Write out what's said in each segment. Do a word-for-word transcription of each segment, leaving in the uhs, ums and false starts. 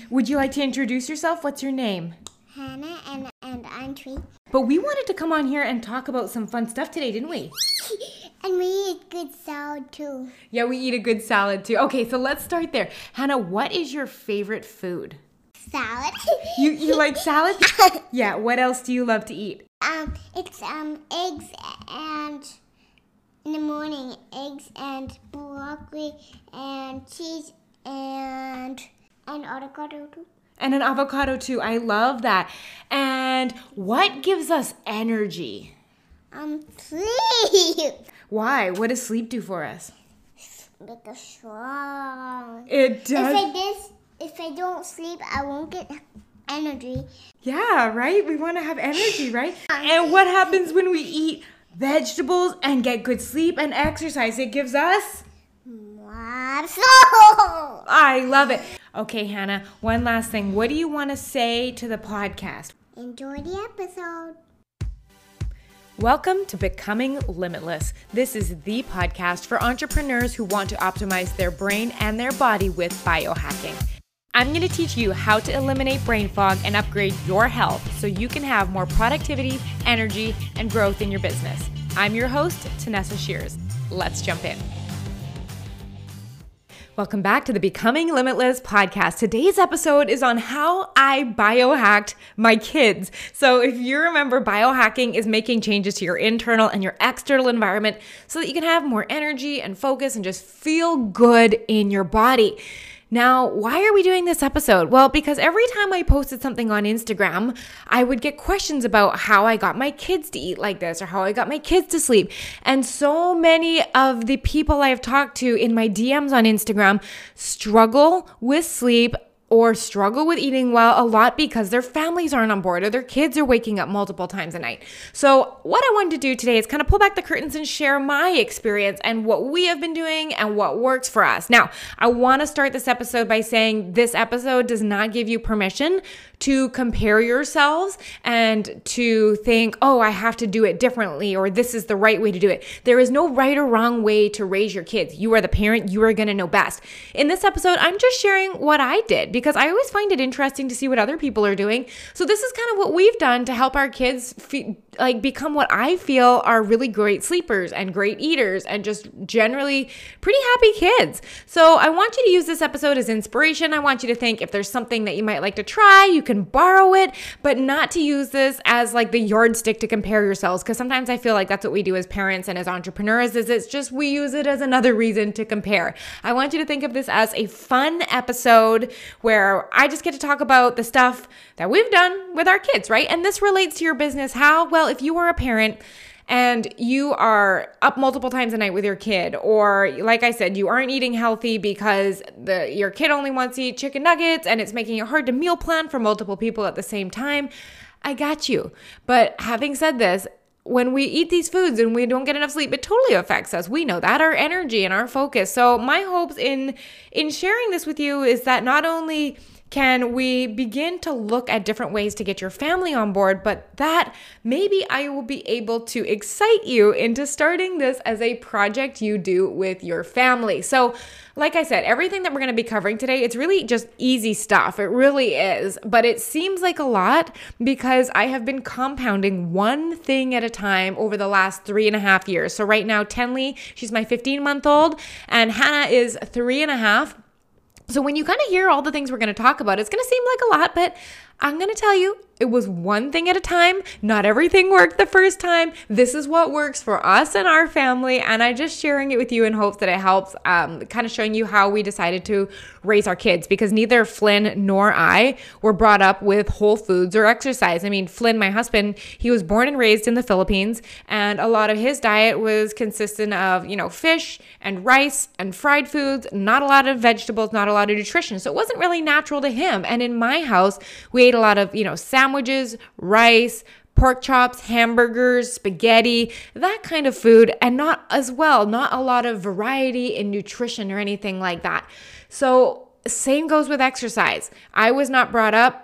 Would you like to introduce yourself? What's your name? Hannah, and, and I'm Tree. But we wanted to come on here and talk about some fun stuff today, didn't we? And we eat good salad too. Yeah, we eat a good salad too. Okay, so let's start there. Hannah, what is your favorite food? Salad. You you like salad? Yeah, what else do you love to eat? Um, it's um eggs and in the morning eggs and broccoli and cheese and and avocado too. And an avocado too. I love that. And what gives us energy? Um, sleep. Why? What does sleep do for us? Make us strong. It does. If I this, if I don't sleep, I won't get energy. Yeah, right? We want to have energy, right? And what happens when we eat vegetables and get good sleep and exercise? It gives us Muscle. I love it. Okay, Hannah, one last thing. What do you want to say to the podcast? Enjoy the episode. Welcome to Becoming Limitless. This is the podcast for entrepreneurs who want to optimize their brain and their body with biohacking. I'm going to teach you how to eliminate brain fog and upgrade your health so you can have more productivity, energy, and growth in your business. I'm your host, Tanessa Shears. Let's jump in. Welcome back to the Becoming Limitless podcast. Today's episode is on how I biohacked my kids. So if you remember, biohacking is making changes to your internal and your external environment so that you can have more energy and focus and just feel good in your body. Now, why are we doing this episode? Well, because every time I posted something on Instagram, I would get questions about how I got my kids to eat like this or how I got my kids to sleep. And so many of the people I've talked to in my D Ms on Instagram struggle with sleep or struggle with eating well a lot because their families aren't on board or their kids are waking up multiple times a night. So what I wanted to do today is kind of pull back the curtains and share my experience and what we have been doing and what works for us. Now, I want to start this episode by saying this episode does not give you permission to compare yourselves and to think, oh, I have to do it differently or this is the right way to do it. There is no right or wrong way to raise your kids. You are the parent. You are going to know best. In this episode, I'm just sharing what I did because I always find it interesting to see what other people are doing. So this is kind of what we've done to help our kids fe- like become what I feel are really great sleepers and great eaters and just generally pretty happy kids. So I want you to use this episode as inspiration. I want you to think if there's something that you might like to try, you can borrow it, but not to use this as like the yardstick to compare yourselves. Because sometimes I feel like that's what we do as parents and as entrepreneurs is it's just we use it as another reason to compare. I want you to think of this as a fun episode where I just get to talk about the stuff that we've done with our kids, right? And this relates to your business. How? Well, if you are a parent and you are up multiple times a night with your kid, or like I said, you aren't eating healthy because the your kid only wants to eat chicken nuggets and it's making it hard to meal plan for multiple people at the same time, I got you. But having said this, when we eat these foods and we don't get enough sleep, it totally affects us. We know that, our energy and our focus. So my hopes in in sharing this with you is that not only can we begin to look at different ways to get your family on board, but that maybe I will be able to excite you into starting this as a project you do with your family. So like I said, everything that we're going to be covering today, it's really just easy stuff. It really is. But it seems like a lot because I have been compounding one thing at a time over the last three and a half years. So right now, Tenley, she's my fifteen month old, and Hannah is three and a half. So when you kind of hear all the things we're going to talk about, it's going to seem like a lot, but I'm going to tell you, it was one thing at a time. Not everything worked the first time. This is what works for us and our family. And I'm just sharing it with you in hopes that it helps, um, kind of showing you how we decided to raise our kids, because neither Flynn nor I were brought up with whole foods or exercise. I mean, Flynn, my husband, he was born and raised in the Philippines, and a lot of his diet was consistent of, you know, fish and rice and fried foods, not a lot of vegetables, not a lot of nutrition. So it wasn't really natural to him. And in my house, we ate a lot of, you know, sandwiches, rice, pork chops, hamburgers, spaghetti, that kind of food, and not as well, not a lot of variety in nutrition or anything like that. So same goes with exercise. I was not brought up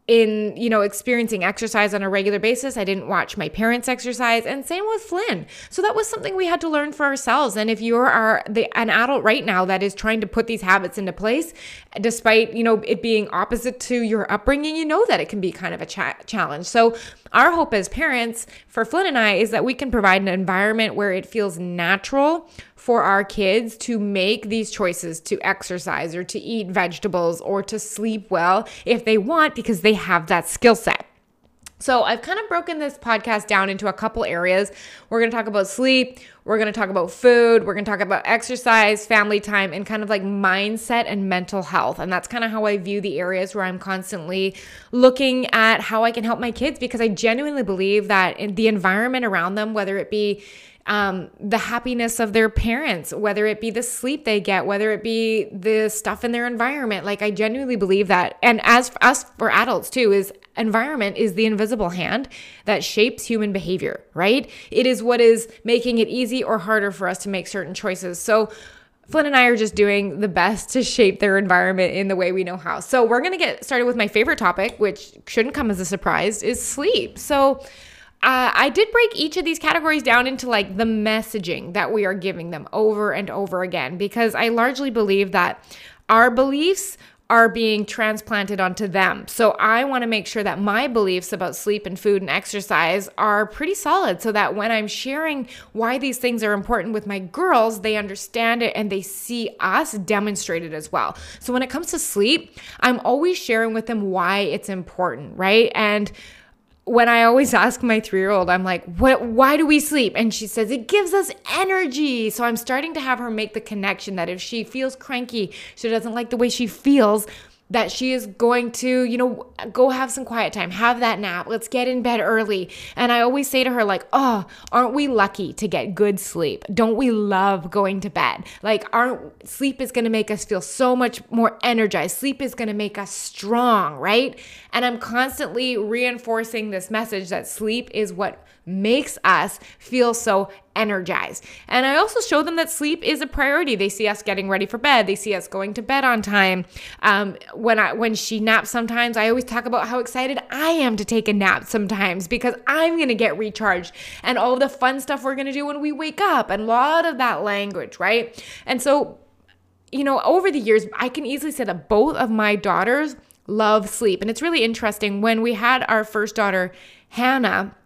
in, you know, experiencing exercise on a regular basis. I didn't watch my parents exercise, and same with Flynn. So that was something we had to learn for ourselves. And if you are the, an adult right now that is trying to put these habits into place, despite, you know, it being opposite to your upbringing, you know that it can be kind of a cha- challenge. So our hope as parents for Flynn and I is that we can provide an environment where it feels natural for our kids to make these choices to exercise or to eat vegetables or to sleep well if they want, because they have that skill set. So I've kind of broken this podcast down into a couple areas. We're going to talk about sleep. We're going to talk about food. We're going to talk about exercise, family time, and kind of like mindset and mental health. And that's kind of how I view the areas where I'm constantly looking at how I can help my kids, because I genuinely believe that in the environment around them, whether it be Um, the happiness of their parents, whether it be the sleep they get, whether it be the stuff in their environment. Like I genuinely believe that. And as for us, for adults too, is environment is the invisible hand that shapes human behavior, right? It is what is making it easy or harder for us to make certain choices. So Flynn and I are just doing the best to shape their environment in the way we know how. So we're going to get started with my favorite topic, which shouldn't come as a surprise, is sleep. So Uh, I did break each of these categories down into like the messaging that we are giving them over and over again, because I largely believe that our beliefs are being transplanted onto them. So I want to make sure that my beliefs about sleep and food and exercise are pretty solid, so that when I'm sharing why these things are important with my girls, they understand it and they see us demonstrated as well. So when it comes to sleep, I'm always sharing with them why it's important, right? And when I always ask my three-year-old, I'm like, what, why do we sleep? And she says, it gives us energy. So I'm starting to have her make the connection that if she feels cranky, she doesn't like the way she feels, that she is going to, you know, go have some quiet time, have that nap. Let's get in bed early. And I always say to her, like, oh, aren't we lucky to get good sleep? Don't we love going to bed? Like, aren't sleep is going to make us feel so much more energized. Sleep is going to make us strong, right? And I'm constantly reinforcing this message that sleep is what makes us feel so energized. And I also show them that sleep is a priority. They see us getting ready for bed. They see us going to bed on time. Um, when I when she naps sometimes, I always talk about how excited I am to take a nap sometimes, because I'm going to get recharged, and all of the fun stuff we're going to do when we wake up, and a lot of that language, right? And so, you know, over the years, I can easily say that both of my daughters love sleep. And it's really interesting. When we had our first daughter, Hannah,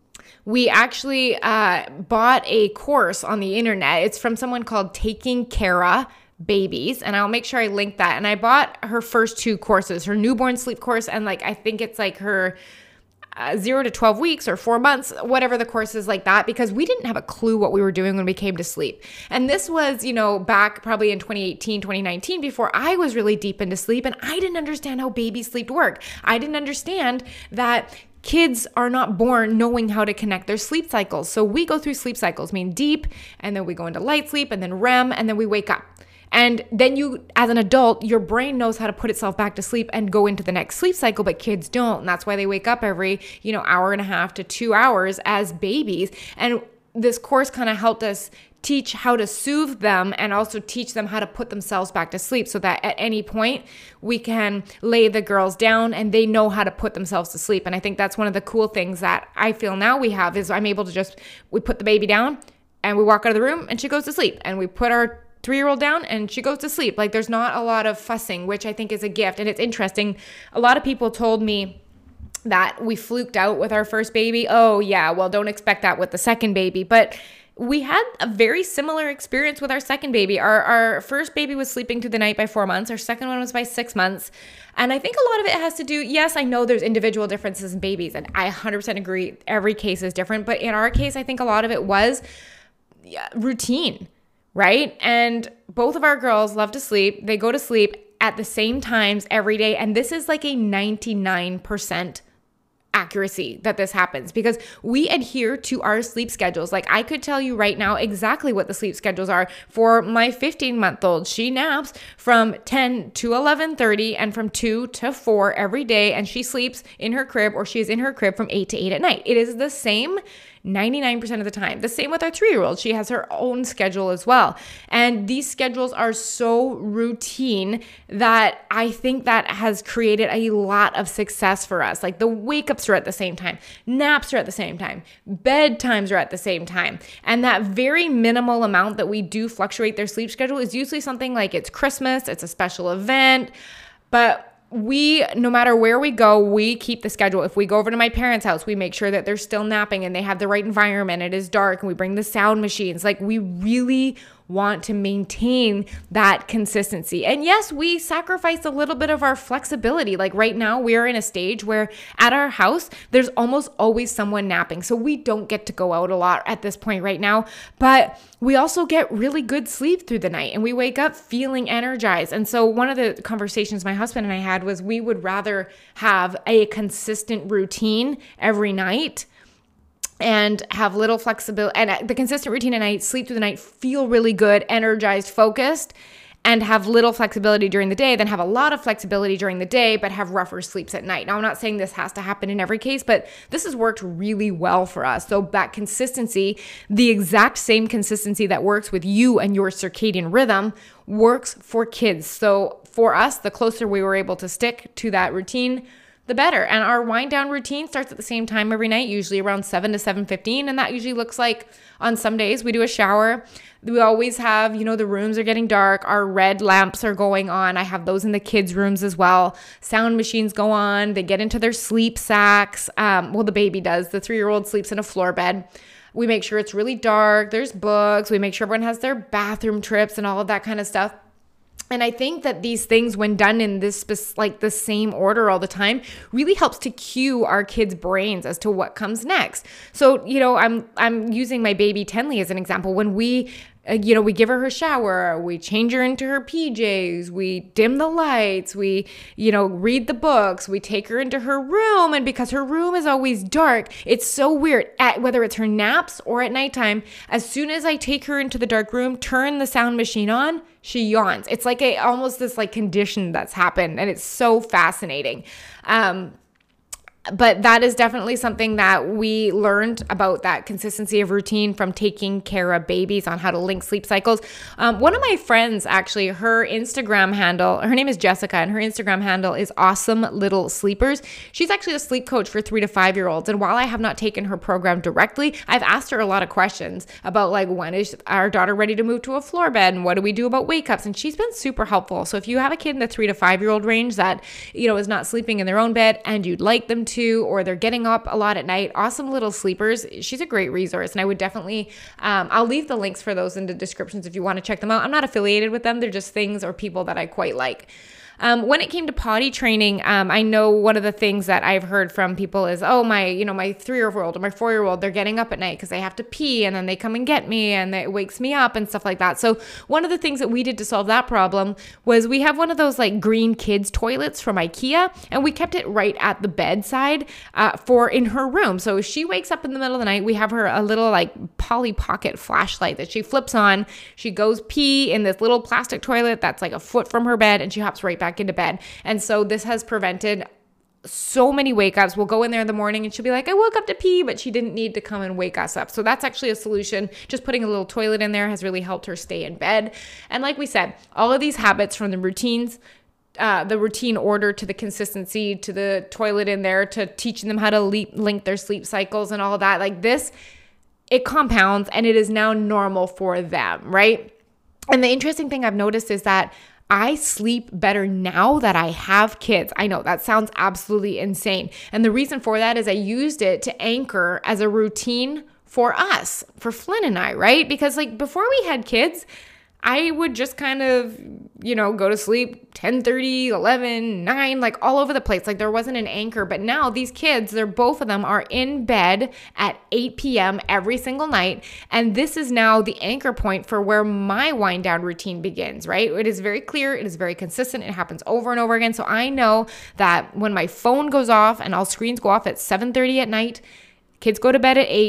we actually uh, bought a course on the internet. It's from someone called Taking Cara Babies, and I'll make sure I link that. And I bought her first two courses, her newborn sleep course, and like I think it's like her uh, zero to twelve weeks or four months, whatever the course is like that, because we didn't have a clue what we were doing when we came to sleep. And this was, you know, back probably in twenty eighteen, twenty nineteen, before I was really deep into sleep, and I didn't understand how baby sleep worked. I didn't understand that kids are not born knowing how to connect their sleep cycles. So we go through sleep cycles, mean deep, and then we go into light sleep, and then R E M, and then we wake up. And then you, as an adult, your brain knows how to put itself back to sleep and go into the next sleep cycle, but kids don't. And that's why they wake up every, you know, hour and a half to two hours as babies. And this course kind of helped us teach how to soothe them and also teach them how to put themselves back to sleep, so that at any point we can lay the girls down and they know how to put themselves to sleep. And I think that's one of the cool things that I feel now we have is I'm able to just, we put the baby down and we walk out of the room and she goes to sleep, and we put our three-year-old down and she goes to sleep. Like there's not a lot of fussing, which I think is a gift. And it's interesting. A lot of people told me that we fluked out with our first baby. Oh yeah, well, don't expect that with the second baby. But we had a very similar experience with our second baby. Our our first baby was sleeping through the night by four months. Our second one was by six months. And I think a lot of it has to do, yes, I know there's individual differences in babies, and I one hundred percent agree. Every case is different. But in our case, I think a lot of it was yeah, routine, right? And both of our girls love to sleep. They go to sleep at the same times every day. And this is like a ninety-nine percent accuracy that this happens, because we adhere to our sleep schedules. Like I could tell you right now exactly what the sleep schedules are for my fifteen month old. She naps from ten to eleven thirty and from two to four every day. And she sleeps in her crib, or she is in her crib from eight to eight at night. It is the same ninety-nine percent of the time. The same with our three-year-old. She has her own schedule as well. And these schedules are so routine that I think that has created a lot of success for us. Like the wake-ups are at the same time, naps are at the same time, bedtimes are at the same time. And that very minimal amount that we do fluctuate their sleep schedule is usually something like it's Christmas, it's a special event, but we, no matter where we go, we keep the schedule. If we go over to my parents' house, we make sure that they're still napping and they have the right environment. It is dark and we bring the sound machines. Like we really want to maintain that consistency. And yes, we sacrifice a little bit of our flexibility. Like right now, we are in a stage where at our house, there's almost always someone napping. So we don't get to go out a lot at this point right now, but we also get really good sleep through the night and we wake up feeling energized. And so one of the conversations my husband and I had was we would rather have a consistent routine every night and have little flexibility and the consistent routine at night, sleep through the night, feel really good, energized, focused, and have little flexibility during the day, then have a lot of flexibility during the day, but have rougher sleeps at night. Now, I'm not saying this has to happen in every case, but this has worked really well for us. So that consistency, the exact same consistency that works with you and your circadian rhythm works for kids. So for us, the closer we were able to stick to that routine, the better. And our wind down routine starts at the same time every night, usually around seven to seven fifteen. And that usually looks like on some days we do a shower. We always have, you know, the rooms are getting dark. Our red lamps are going on. I have those in the kids' rooms as well. Sound machines go on. They get into their sleep sacks. Um, well, the baby does. The three-year-old sleeps in a floor bed. We make sure it's really dark. There's books. We make sure everyone has their bathroom trips and all of that kind of stuff. And I think that these things, when done in this like the same order all the time, really helps to cue our kids' brains as to what comes next. So, you know, I'm I'm using my baby Tenley as an example. When we Uh, you know, we give her her shower, we change her into her P Js, we dim the lights, we, you know, read the books, we take her into her room. And because her room is always dark, it's so weird, at, whether it's her naps or at nighttime, as soon as I take her into the dark room, turn the sound machine on, she yawns. It's like a almost this like condition that's happened. And it's so fascinating. Um, But that is definitely something that we learned about, that consistency of routine from taking care of babies, on how to link sleep cycles. Um, one of my friends, actually, her Instagram handle, her name is Jessica, and her Instagram handle is Awesome Little Sleepers. She's actually a sleep coach for three to five year olds. And while I have not taken her program directly, I've asked her a lot of questions about like, when is our daughter ready to move to a floor bed? And what do we do about wake ups? And she's been super helpful. So if you have a kid in the three to five year old range that, you know, is not sleeping in their own bed and you'd like them to, to, or they're getting up a lot at night, Awesome Little Sleepers, she's a great resource. And I would definitely, um, I'll leave the links for those in the descriptions if you want to check them out. I'm not affiliated with them. They're just things or people that I quite like. Um, when it came to potty training, um, I know one of the things that I've heard from people is, oh, my, you know, my three-year-old or my four-year-old, they're getting up at night because they have to pee, and then they come and get me, and it wakes me up and stuff like that. So one of the things that we did to solve that problem was we have one of those like green kids toilets from IKEA, and we kept it right at the bedside uh, for in her room. So if she wakes up in the middle of the night, we have her a little like Polly Pocket flashlight that she flips on. She goes pee in this little plastic toilet that's like a foot from her bed, and she hops right back into bed. And so this has prevented so many wake ups. We'll go in there in the morning and she'll be like, I woke up to pee, but she didn't need to come and wake us up. So that's actually a solution. Just putting a little toilet in there has really helped her stay in bed. And like we said, all of these habits, from the routines, uh, the routine order, to the consistency, to the toilet in there, to teaching them how to leap, link their sleep cycles and all of that, like this, it compounds and it is now normal for them, right? And the interesting thing I've noticed is that I sleep better now that I have kids. I know that sounds absolutely insane. And the reason for that is I used it to anchor as a routine for us, for Flynn and I, right? Because like before we had kids, I would just kind of, you know, go to sleep ten thirty, eleven, nine, like all over the place. Like there wasn't an anchor. But now these kids, they're both of them are in bed at eight p.m. every single night. And this is now the anchor point for where my wind down routine begins, right? It is very clear. It is very consistent. It happens over and over again. So I know that when my phone goes off and all screens go off at seven thirty at night, kids go to bed at eight,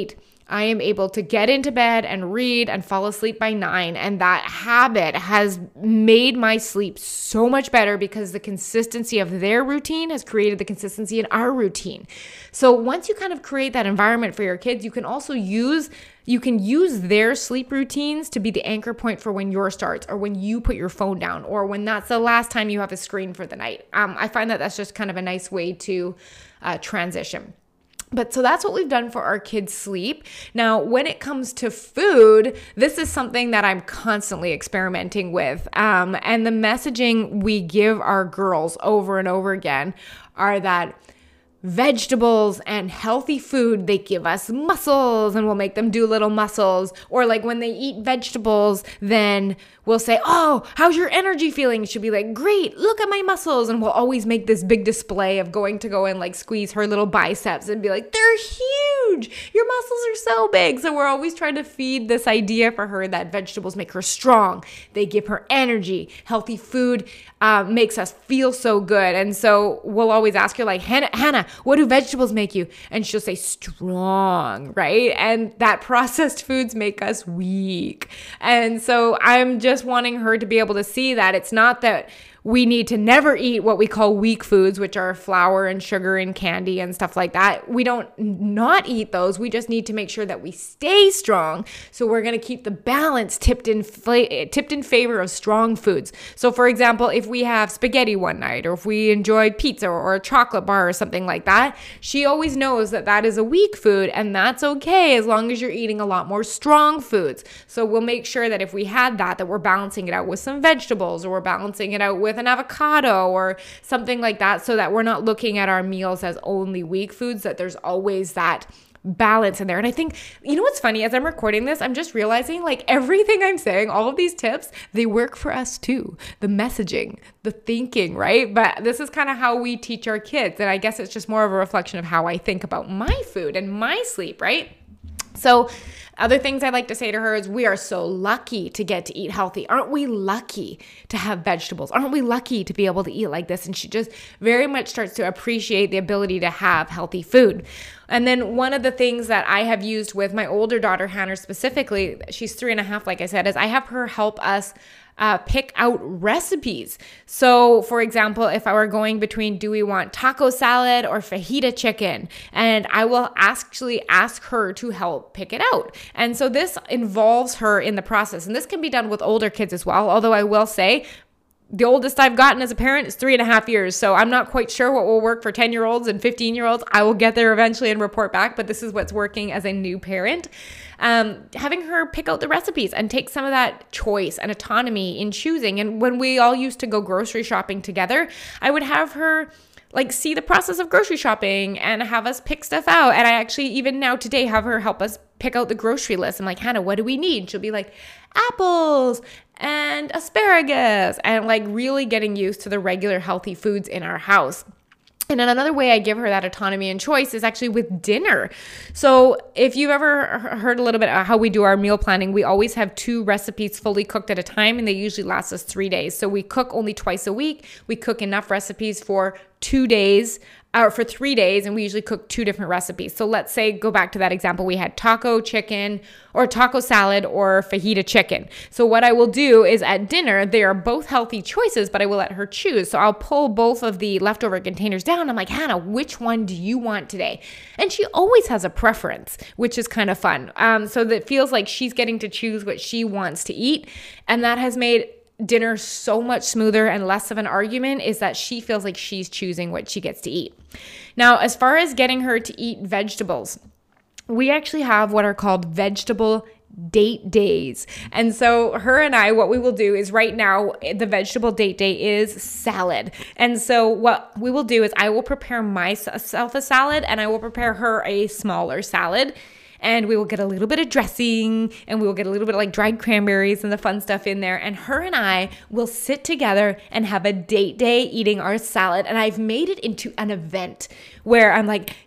I am able to get into bed and read and fall asleep by nine. And that habit has made my sleep so much better because the consistency of their routine has created the consistency in our routine. So once you kind of create that environment for your kids, you can also use You can use their sleep routines to be the anchor point for when yours starts, or when you put your phone down, or when that's the last time you have a screen for the night. Um, I find that that's just kind of a nice way to uh, transition. But so that's what we've done for our kids' sleep. Now, when it comes to food, this is something that I'm constantly experimenting with. Um, and the messaging we give our girls over and over again are that vegetables and healthy food, they give us muscles and we'll make them do little muscles. Or like when they eat vegetables, then we'll say, oh, how's your energy feeling? She'll be like, great, look at my muscles. And we'll always make this big display of going to go and like squeeze her little biceps and be like, they're huge. Your muscles are so big. So we're always trying to feed this idea for her that vegetables make her strong. They give her energy. Healthy food uh, makes us feel so good. And so we'll always ask her like, Hannah, Hannah, what do vegetables make you? And she'll say strong, right? And that processed foods make us weak. And so I'm just wanting her to be able to see that it's not that we need to never eat what we call weak foods, which are flour and sugar and candy and stuff like that. We don't not eat those. We just need to make sure that we stay strong. So we're going to keep the balance tipped in fla- tipped in favor of strong foods. So for example, if we have spaghetti one night, or if we enjoyed pizza or a chocolate bar or something like that, she always knows that that is a weak food, and that's okay as long as you're eating a lot more strong foods. So we'll make sure that if we had that, that we're balancing it out with some vegetables, or we're balancing it out with an avocado or something like that, so that we're not looking at our meals as only weak foods, that there's always that balance in there. And I think, you know what's funny, as I'm recording this, I'm just realizing like everything I'm saying, all of these tips, they work for us too. The messaging, the thinking, right? But this is kind of how we teach our kids. And I guess it's just more of a reflection of how I think about my food and my sleep, right? So other things I like to say to her is, we are so lucky to get to eat healthy. Aren't we lucky to have vegetables? Aren't we lucky to be able to eat like this? And she just very much starts to appreciate the ability to have healthy food. And then one of the things that I have used with my older daughter, Hannah specifically, she's three and a half, like I said, is I have her help us Uh, pick out recipes. So for example, if I were going between, do we want taco salad or fajita chicken? And I will actually ask her to help pick it out. And so this involves her in the process. And this can be done with older kids as well. Although I will say, the oldest I've gotten as a parent is three and a half years. So I'm not quite sure what will work for ten year olds and fifteen year olds. I will get there eventually and report back, but this is what's working as a new parent. Um, having her pick out the recipes and take some of that choice and autonomy in choosing. And when we all used to go grocery shopping together, I would have her like see the process of grocery shopping and have us pick stuff out. And I actually, even now today, have her help us pick out the grocery list. I'm like, Hannah, what do we need? She'll be like, apples and asparagus, and like really getting used to the regular healthy foods in our house. And then another way I give her that autonomy and choice is actually with dinner. So if you've ever heard a little bit about how we do our meal planning, we always have two recipes fully cooked at a time, and they usually last us three days. So we cook only twice a week. We cook enough recipes for two days or for three days, and we usually cook two different recipes. So let's say, go back to that example, we had taco chicken or taco salad or fajita chicken. So what I will do is at dinner, they are both healthy choices, but I will let her choose. So I'll pull both of the leftover containers down. I'm like, Hannah, which one do you want today? And she always has a preference, which is kind of fun. Um, so that feels like she's getting to choose what she wants to eat. And that has made dinner so much smoother and less of an argument, is that she feels like she's choosing what she gets to eat. Now, as far as getting her to eat vegetables, we actually have what are called vegetable date days. And so her and I, what we will do is, right now, the vegetable date day is salad. And so what we will do is I will prepare myself a salad, and I will prepare her a smaller salad. And we will get a little bit of dressing, and we will get a little bit of like dried cranberries and the fun stuff in there. And her and I will sit together and have a date day eating our salad. And I've made it into an event where I'm like,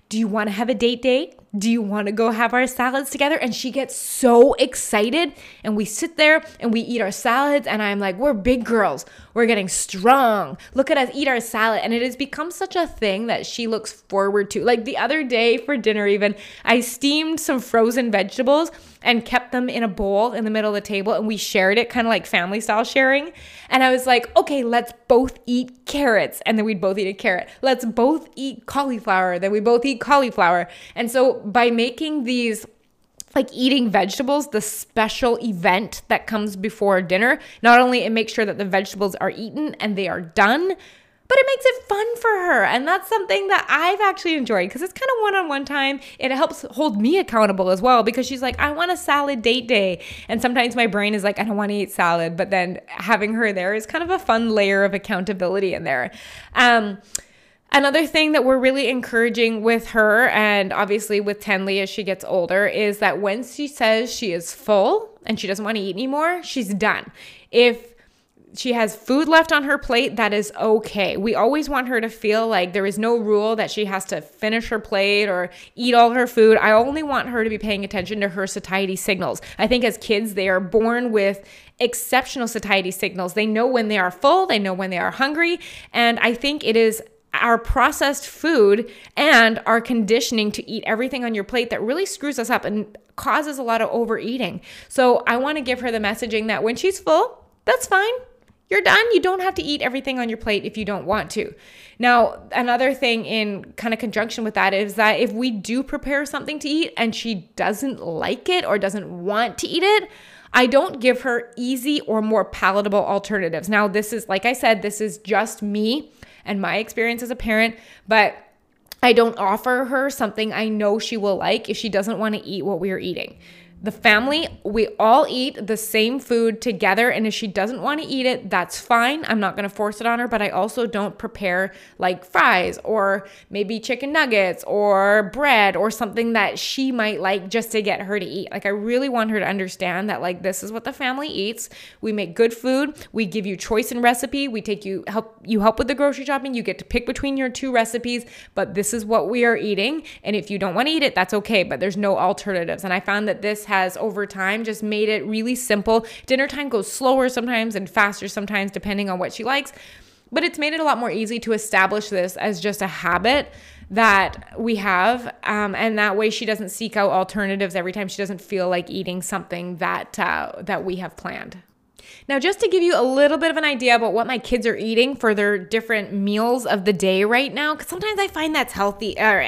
do you want to have a date date? Do you want to go have our salads together? And she gets so excited, and we sit there and we eat our salads, and I'm like, we're big girls. We're getting strong. Look at us eat our salad. And it has become such a thing that she looks forward to. Like the other day for dinner even, I steamed some frozen vegetables and kept them in a bowl in the middle of the table, and we shared it, kind of like family style sharing. And I was like, okay, let's both eat carrots. And then we'd both eat a carrot. Let's both eat cauliflower. Then we both eat cauliflower. And so by making these like eating vegetables the special event that comes before dinner, not only it makes sure that the vegetables are eaten and they are done, but it makes it fun for her. And that's something that I've actually enjoyed because it's kind of one-on-one time. It helps hold me accountable as well because she's like, I want a salad date day. And sometimes my brain is like, I don't want to eat salad. But then having her there is kind of a fun layer of accountability in there. Um, Another thing that we're really encouraging with her, and obviously with Tenley as she gets older, is that when she says she is full and she doesn't want to eat anymore, she's done. If she has food left on her plate, that is okay. We always want her to feel like there is no rule that she has to finish her plate or eat all her food. I only want her to be paying attention to her satiety signals. I think as kids, they are born with exceptional satiety signals. They know when they are full, they know when they are hungry, and I think it is our processed food and our conditioning to eat everything on your plate that really screws us up and causes a lot of overeating. So I want to give her the messaging that when she's full, that's fine. You're done. You don't have to eat everything on your plate if you don't want to. Now, another thing in kind of conjunction with that is that if we do prepare something to eat and she doesn't like it or doesn't want to eat it, I don't give her easy or more palatable alternatives. Now, this is, like I said, this is just me and my experience as a parent, but I don't offer her something I know she will like if she doesn't want to eat what we are eating. The family, we all eat the same food together, and if she doesn't want to eat it, that's fine. I'm not going to force it on her, but I also don't prepare like fries or maybe chicken nuggets or bread or something that she might like just to get her to eat. Like I really want her to understand that like this is what the family eats. We make good food. We give you choice in recipe. We take you help you help with the grocery shopping. You get to pick between your two recipes, but this is what we are eating. And if you don't want to eat it, that's okay, but there's no alternatives. And I found that this has over time just made it really simple. Dinner time goes slower sometimes and faster sometimes depending on what she likes, but it's made it a lot more easy to establish this as just a habit that we have, um, and that way she doesn't seek out alternatives every time she doesn't feel like eating something that uh, that we have planned. Now, just to give you a little bit of an idea about what my kids are eating for their different meals of the day right now, because sometimes I find that's healthy, or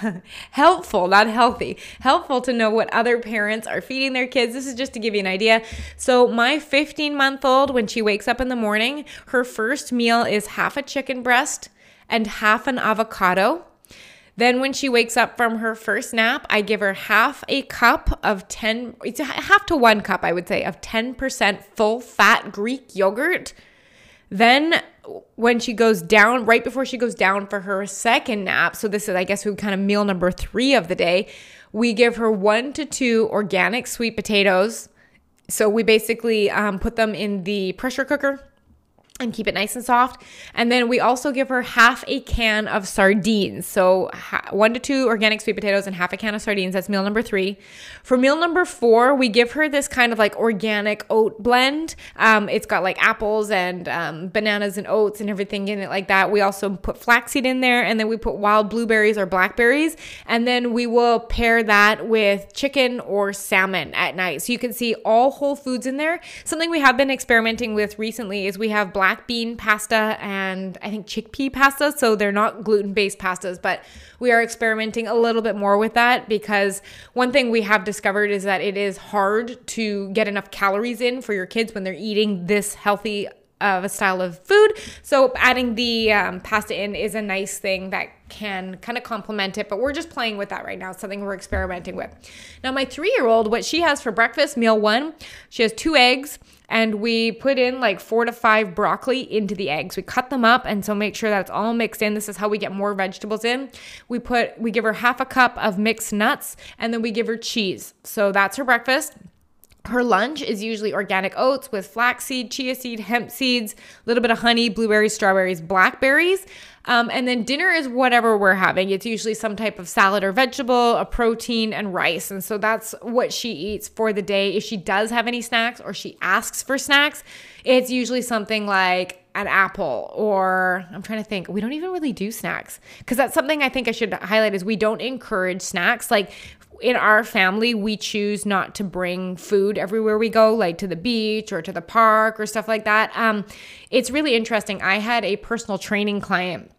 helpful, not healthy, helpful to know what other parents are feeding their kids. This is just to give you an idea. So my fifteen-month-old, when she wakes up in the morning, her first meal is half a chicken breast and half an avocado. Then when she wakes up from her first nap, I give her half a cup of ten, it's a half to one cup, I would say, of ten percent full fat Greek yogurt. Then when she goes down, right before she goes down for her second nap, so this is, I guess, we kind of meal number three of the day, we give her one to two organic sweet potatoes. So we basically um, put them in the pressure cooker and keep it nice and soft. And then we also give her half a can of sardines. So ha- one to two organic sweet potatoes and half a can of sardines. That's meal number three. For meal number four, we give her this kind of like organic oat blend. Um, it's got like apples and um, bananas and oats and everything in it like that. We also put flaxseed in there, and then we put wild blueberries or blackberries. And then we will pair that with chicken or salmon at night. So you can see all whole foods in there. Something we have been experimenting with recently is we have black black bean pasta and I think chickpea pasta. So they're not gluten-based pastas, but we are experimenting a little bit more with that because one thing we have discovered is that it is hard to get enough calories in for your kids when they're eating this healthy of a style of food. So adding the um, pasta in is a nice thing that can kind of complement it, but we're just playing with that right now. It's something we're experimenting with. Now, my three-year-old, what she has for breakfast, meal one, she has two eggs, and we put in like four to five broccoli into the eggs. We cut them up, and so make sure that it's all mixed in. This is how we get more vegetables in. We put, we give her half a cup of mixed nuts, and then we give her cheese. So that's her breakfast. Her lunch is usually organic oats with flaxseed, chia seed, hemp seeds, a little bit of honey, blueberries, strawberries, blackberries. Um, and then dinner is whatever we're having. It's usually some type of salad or vegetable, a protein, and rice. And so that's what she eats for the day. If she does have any snacks or she asks for snacks, it's usually something like an apple, or I'm trying to think, we don't even really do snacks, because that's something I think I should highlight is we don't encourage snacks. Like in our family, we choose not to bring food everywhere we go, like to the beach or to the park or stuff like that. Um, it's really interesting. I had a personal training client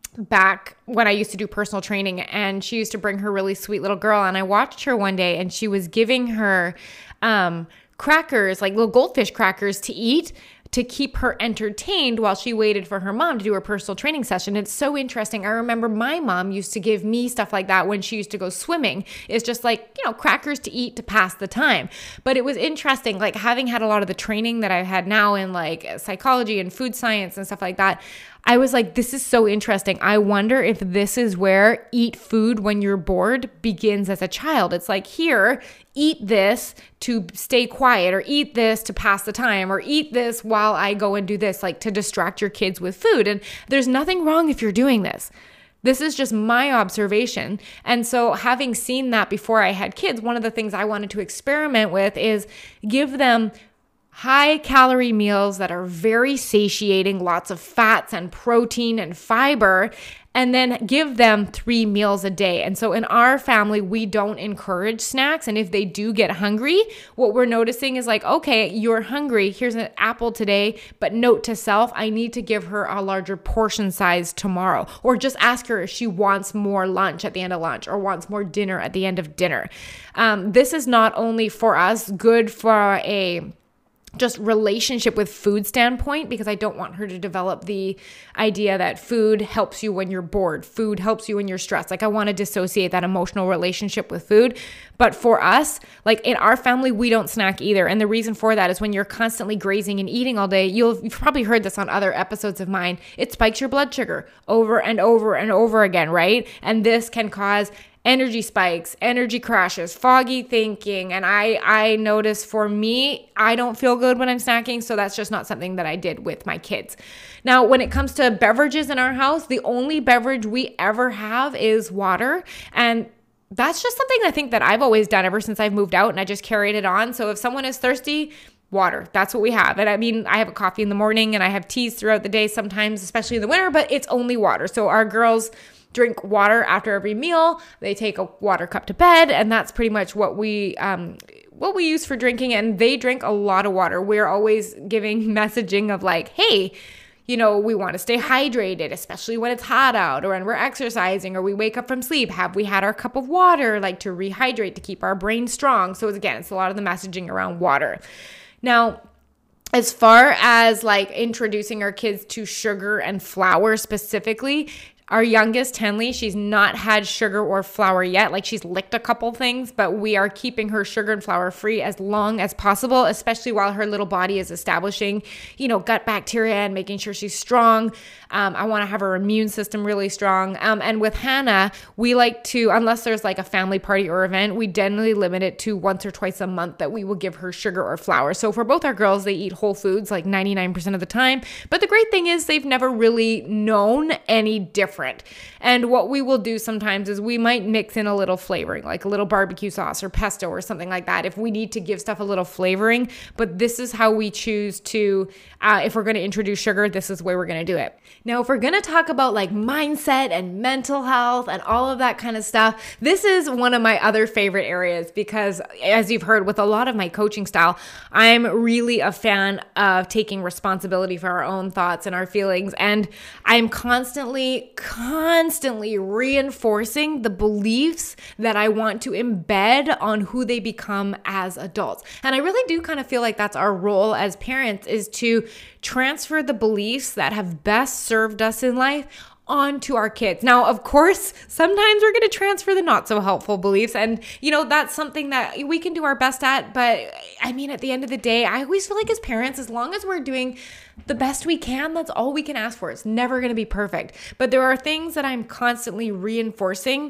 back when I used to do personal training, and she used to bring her really sweet little girl, and I watched her one day and she was giving her um, crackers, like little goldfish crackers to eat, to keep her entertained while she waited for her mom to do her personal training session. It's so interesting. I remember my mom used to give me stuff like that when she used to go swimming. It's just like, you know, crackers to eat to pass the time. But it was interesting, like having had a lot of the training that I've had now in like psychology and food science and stuff like that, I was like, this is so interesting. I wonder if this is where eat food when you're bored begins as a child. It's like, here, eat this to stay quiet, or eat this to pass the time, or eat this while I go and do this, like to distract your kids with food. And there's nothing wrong if you're doing this. This is just my observation. And so having seen that before I had kids, one of the things I wanted to experiment with is give them high calorie meals that are very satiating, lots of fats and protein and fiber, and then give them three meals a day. And so in our family, we don't encourage snacks. And if they do get hungry, what we're noticing is like, okay, you're hungry. Here's an apple today, but note to self, I need to give her a larger portion size tomorrow. Or just ask her if she wants more lunch at the end of lunch or wants more dinner at the end of dinner. Um, this is not only for us good for a just relationship with food standpoint, because I don't want her to develop the idea that food helps you when you're bored, food helps you when you're stressed. Like I want to dissociate that emotional relationship with food. But for us, like in our family, we don't snack either. And the reason for that is when you're constantly grazing and eating all day, you'll, you've probably heard this on other episodes of mine, it spikes your blood sugar over and over and over again, right? And this can cause energy spikes, energy crashes, foggy thinking. And I, I notice for me, I don't feel good when I'm snacking. So that's just not something that I did with my kids. Now, when it comes to beverages in our house, the only beverage we ever have is water. And that's just something I think that I've always done ever since I've moved out, and I just carried it on. So if someone is thirsty, water, that's what we have. And I mean, I have a coffee in the morning and I have teas throughout the day sometimes, especially in the winter, but it's only water. So our girls drink water after every meal. They take a water cup to bed, and that's pretty much what we um, what we use for drinking. And they drink a lot of water. We're always giving messaging of like, hey, you know, we want to stay hydrated, especially when it's hot out or when we're exercising or we wake up from sleep. Have we had our cup of water, like to rehydrate, to keep our brain strong? So again, it's a lot of the messaging around water. Now, as far as like introducing our kids to sugar and flour specifically, our youngest, Henley, she's not had sugar or flour yet. Like she's licked a couple things, but we are keeping her sugar and flour free as long as possible, especially while her little body is establishing, you know, gut bacteria and making sure she's strong. Um, I want to have her immune system really strong. Um, and with Hannah, we like to, unless there's like a family party or event, we generally limit it to once or twice a month that we will give her sugar or flour. So for both our girls, they eat whole foods like ninety-nine percent of the time. But the great thing is they've never really known any different. And what we will do sometimes is we might mix in a little flavoring, like a little barbecue sauce or pesto or something like that, if we need to give stuff a little flavoring. But this is how we choose to, uh, if we're going to introduce sugar, this is where we're going to do it. Now, if we're going to talk about like mindset and mental health and all of that kind of stuff, this is one of my other favorite areas, because as you've heard with a lot of my coaching style, I'm really a fan of taking responsibility for our own thoughts and our feelings. And I'm constantly, constantly reinforcing the beliefs that I want to embed on who they become as adults. And I really do kind of feel like that's our role as parents, is to transfer the beliefs that have best served us in life onto our kids. Now, of course, sometimes we're going to transfer the not so helpful beliefs. And, you know, that's something that we can do our best at. But I mean, at the end of the day, I always feel like as parents, as long as we're doing the best we can, that's all we can ask for. It's never going to be perfect. But there are things that I'm constantly reinforcing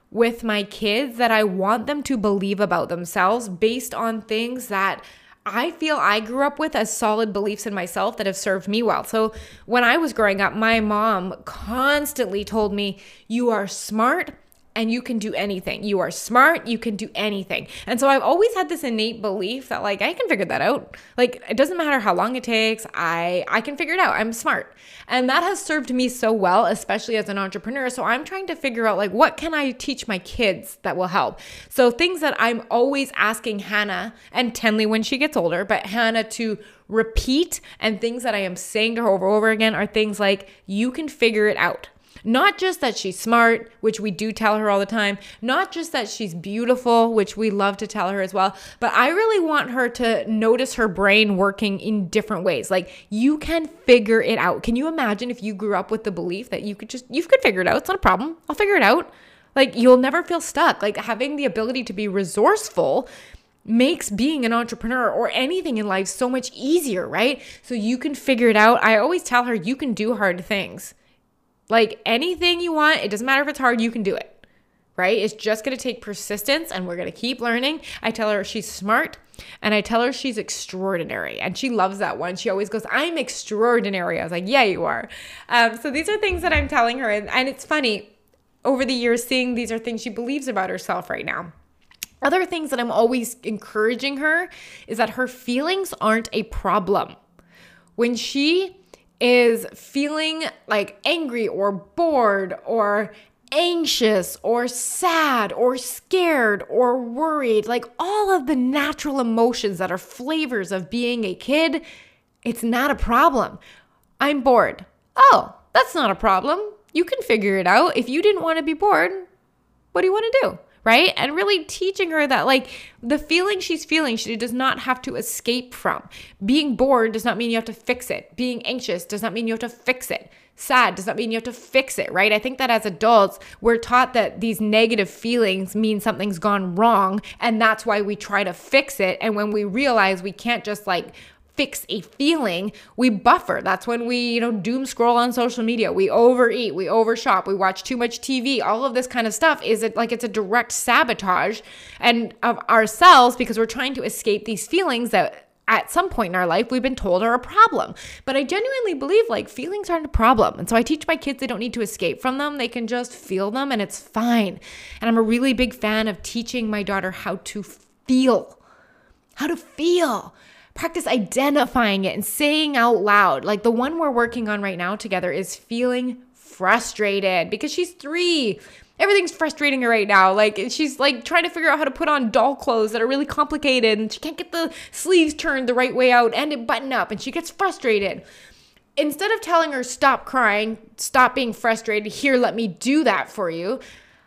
with my kids that I want them to believe about themselves based on things that I feel I grew up with as solid beliefs in myself that have served me well. So when I was growing up, my mom constantly told me, you are smart and you can do anything. You are smart, you can do anything. And so I've always had this innate belief that like, I can figure that out. Like, it doesn't matter how long it takes. I, I can figure it out. I'm smart. And that has served me so well, especially as an entrepreneur. So I'm trying to figure out like, what can I teach my kids that will help? So things that I'm always asking Hannah and Tenley when she gets older, but Hannah to repeat, and things that I am saying to her over and over again are things like, you can figure it out. Not just that she's smart, which we do tell her all the time, not just that she's beautiful, which we love to tell her as well, but I really want her to notice her brain working in different ways. Like, you can figure it out. Can you imagine if you grew up with the belief that you could just, you could figure it out. It's not a problem. I'll figure it out. Like, you'll never feel stuck. Like, having the ability to be resourceful makes being an entrepreneur or anything in life so much easier, right? So you can figure it out. I always tell her, you can do hard things. Like, anything you want, it doesn't matter if it's hard, you can do it, right? It's just going to take persistence, and we're going to keep learning. I tell her she's smart, and I tell her she's extraordinary, and she loves that one. She always goes, I'm extraordinary. I was like, yeah, you are. Um, so these are things that I'm telling her, and, and it's funny, over the years, seeing these are things she believes about herself right now. Other things that I'm always encouraging her is that her feelings aren't a problem. When she is feeling like angry or bored or anxious or sad or scared or worried, like all of the natural emotions that are flavors of being a kid, it's not a problem. I'm bored. Oh, that's not a problem. You can figure it out. If you didn't want to be bored, what do you want to do? Right? And really teaching her that like the feeling she's feeling, she does not have to escape from. Being bored does not mean you have to fix it. Being anxious does not mean you have to fix it. Sad does not mean you have to fix it, right? I think that as adults, we're taught that these negative feelings mean something's gone wrong, and that's why we try to fix it. And when we realize we can't just like fix a feeling, we buffer. That's when we, you know, doom scroll on social media. We overeat, we overshop, we watch too much T V. All of this kind of stuff is it like it's a direct sabotage and of ourselves because we're trying to escape these feelings that at some point in our life we've been told are a problem. But I genuinely believe like feelings aren't a problem. And so I teach my kids they don't need to escape from them. They can just feel them and it's fine. And I'm a really big fan of teaching my daughter how to feel. How to feel. Practice identifying it and saying out loud. Like the one we're working on right now together is feeling frustrated because she's three. Everything's frustrating her right now. Like she's like trying to figure out how to put on doll clothes that are really complicated and she can't get the sleeves turned the right way out and it button up and she gets frustrated. Instead of telling her stop crying, stop being frustrated, here, let me do that for you,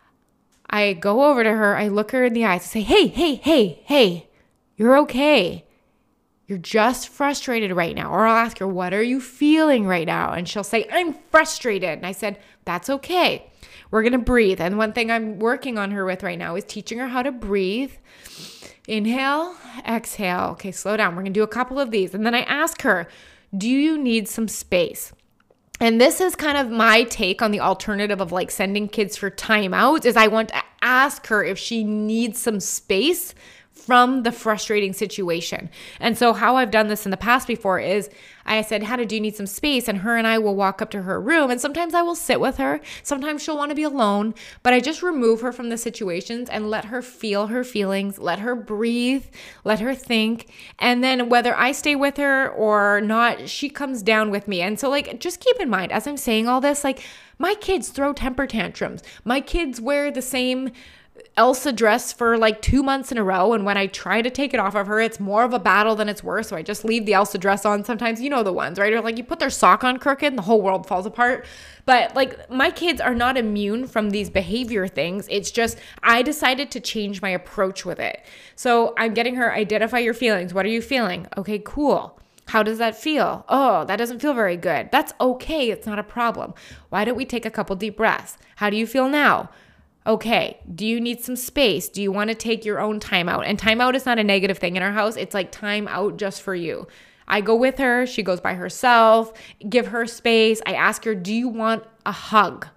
I go over to her, I look her in the eyes and say, hey, hey, hey, hey, you're okay. You're just frustrated right now. Or I'll ask her, what are you feeling right now? And she'll say, I'm frustrated. And I said, that's okay. We're going to breathe. And one thing I'm working on her with right now is teaching her how to breathe. Inhale, exhale. Okay, slow down. We're going to do a couple of these. And then I ask her, do you need some space? And this is kind of my take on the alternative of like sending kids for timeouts is I want to ask her if she needs some space from the frustrating situation. And so how I've done this in the past before is I said, Hannah, do you need some space? And her and I will walk up to her room and sometimes I will sit with her. Sometimes she'll want to be alone, but I just remove her from the situations and let her feel her feelings, let her breathe, let her think. And then whether I stay with her or not, she comes down with me. And so like, just keep in mind, as I'm saying all this, like my kids throw temper tantrums. My kids wear the same Elsa dress for like two months in a row. And when I try to take it off of her, it's more of a battle than it's worth. So I just leave the Elsa dress on. Sometimes, you know, the ones, right? Or like you put their sock on crooked and the whole world falls apart. But like my kids are not immune from these behavior things. It's just, I decided to change my approach with it. So I'm getting her, identify your feelings. What are you feeling? Okay, cool. How does that feel? Oh, that doesn't feel very good. That's okay. It's not a problem. Why don't we take a couple deep breaths? How do you feel now? Okay, do you need some space? Do you want to take your own time out? And time out is not a negative thing in our house. It's like time out just for you. I go with her. She goes by herself. Give her space. I ask her, do you want a hug?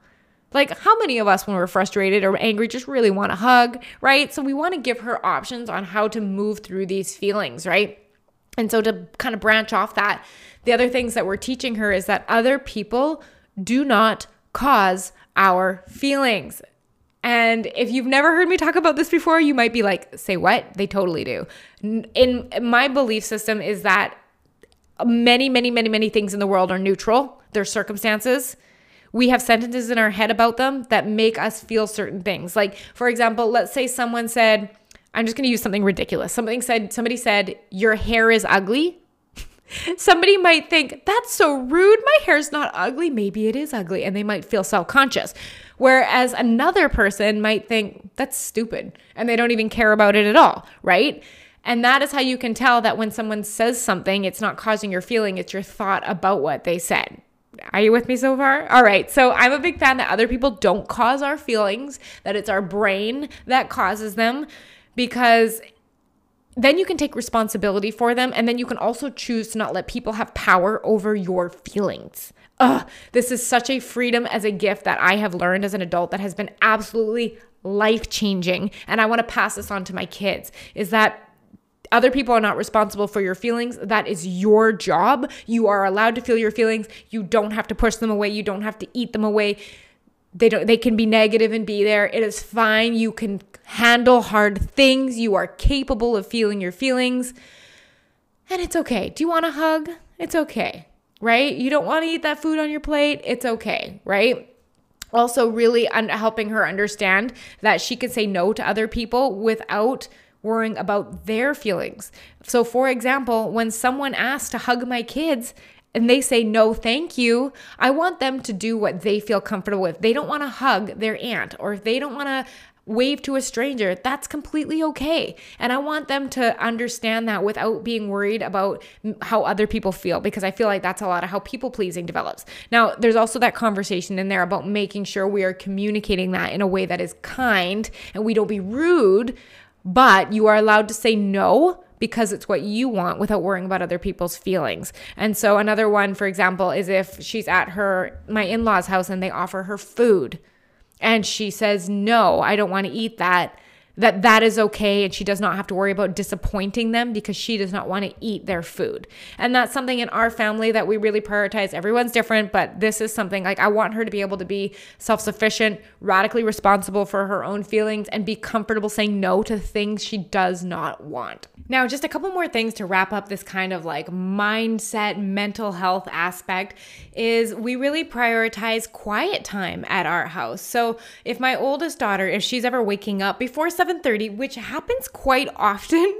Like, how many of us, when we're frustrated or angry, just really want a hug, right? So we want to give her options on how to move through these feelings, right? And so to kind of branch off that, the other things that we're teaching her is that other people do not cause our feelings. And if you've never heard me talk about this before, you might be like, say what? They totally do. In my belief system is that many, many, many, many things in the world are neutral. They're circumstances. We have sentences in our head about them that make us feel certain things. Like, for example, let's say someone said, I'm just going to use something ridiculous. Something said, somebody said, your hair is ugly. Somebody might think, that's so rude. My hair's not ugly. Maybe it is ugly. And they might feel self-conscious. Whereas another person might think, that's stupid. And they don't even care about it at all, right? And that is how you can tell that when someone says something, it's not causing your feeling, it's your thought about what they said. Are you with me so far? All right. So I'm a big fan that other people don't cause our feelings, that it's our brain that causes them, because then you can take responsibility for them. And then you can also choose to not let people have power over your feelings. Ugh, this is such a freedom as a gift that I have learned as an adult that has been absolutely life-changing. And I want to pass this on to my kids, is that other people are not responsible for your feelings. That is your job. You are allowed to feel your feelings. You don't have to push them away. You don't have to eat them away. They don't, they can be negative and be there. It is fine. You can handle hard things. You are capable of feeling your feelings. And it's okay. Do you want a hug? It's okay, right? You don't want to eat that food on your plate? It's okay, right? Also, really un- helping her understand that she could say no to other people without worrying about their feelings. So for example, when someone asks to hug my kids and they say, no, thank you, I want them to do what they feel comfortable with. They don't want to hug their aunt, or if they don't want to wave to a stranger, that's completely okay. And I want them to understand that without being worried about how other people feel, because I feel like that's a lot of how people pleasing develops. Now, there's also that conversation in there about making sure we are communicating that in a way that is kind and we don't be rude, but you are allowed to say no because it's what you want without worrying about other people's feelings. And so another one, for example, is if she's at her, my in-laws' house and they offer her food and she says, no, I don't want to eat that, that that is okay. And she does not have to worry about disappointing them because she does not want to eat their food. And that's something in our family that we really prioritize. Everyone's different, but this is something like I want her to be able to be self-sufficient, radically responsible for her own feelings, and be comfortable saying no to things she does not want. Now, just a couple more things to wrap up this kind of like mindset, mental health aspect is we really prioritize quiet time at our house. So if my oldest daughter, if she's ever waking up before seven thirty, which happens quite often,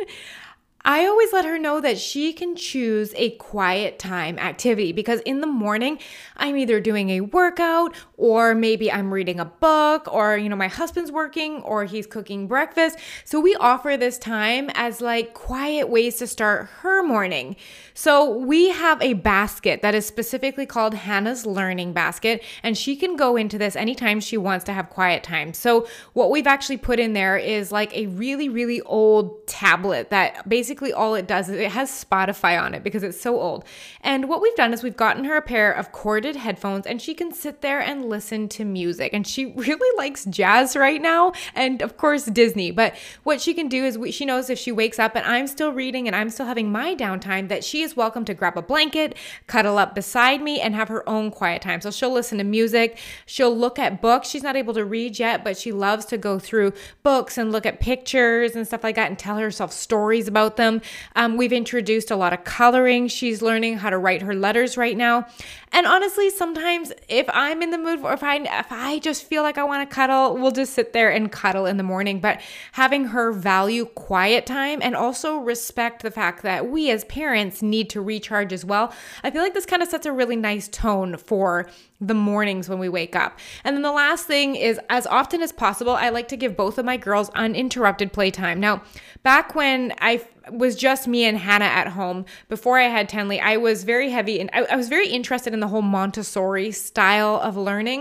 I always let her know that she can choose a quiet time activity, because in the morning I'm either doing a workout or maybe I'm reading a book, or, you know, my husband's working or he's cooking breakfast. So we offer this time as like quiet ways to start her morning. So we have a basket that is specifically called Hannah's Learning Basket, and she can go into this anytime she wants to have quiet time. So what we've actually put in there is like a really, really old tablet that basically all it does is it has Spotify on it because it's so old. And what we've done is we've gotten her a pair of corded headphones and she can sit there and listen to music. And she really likes jazz right now, and of course Disney. But what she can do is we, she knows if she wakes up and I'm still reading and I'm still having my downtime, that she is welcome to grab a blanket, cuddle up beside me, and have her own quiet time. So she'll listen to music. She'll look at books. She's not able to read yet, but she loves to go through books and look at pictures and stuff like that and tell herself stories about them. Um, we've introduced a lot of coloring. She's learning how to write her letters right now. And honestly, sometimes if I'm in the mood, or if I, if I just feel like I want to cuddle, we'll just sit there and cuddle in the morning. But having her value quiet time and also respect the fact that we as parents need to recharge as well, I feel like this kind of sets a really nice tone for the mornings when we wake up. And then the last thing is, as often as possible, I like to give both of my girls uninterrupted playtime. Now, back when I was just me and Hannah at home, before I had Tenley, I was very heavy and I, I was very interested in the whole Montessori style of learning.